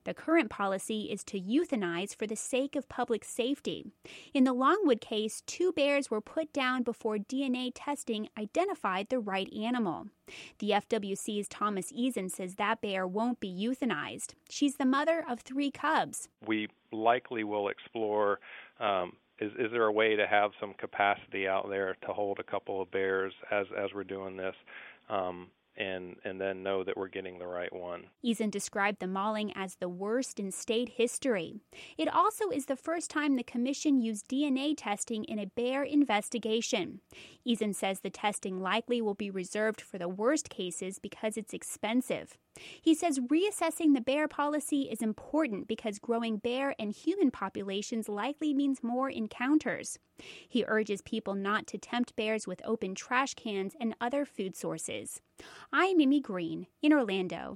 The current policy is to euthanize for the sake of public safety. In the Longwood case, 2 bears were put down before DNA testing identified the right animal. The FWC's Thomas Eason says that bear won't be euthanized. She's the mother of 3 cubs. We likely will explore, is there a way to have some capacity out there to hold a couple of bears as we're doing this? And then know that we're getting the right one. Eason described the mauling as the worst in state history. It also is the first time the commission used DNA testing in a bear investigation. Eason says the testing likely will be reserved for the worst cases because it's expensive. He says reassessing the bear policy is important because growing bear and human populations likely means more encounters. He urges people not to tempt bears with open trash cans and other food sources. I'm Mimi Green in Orlando.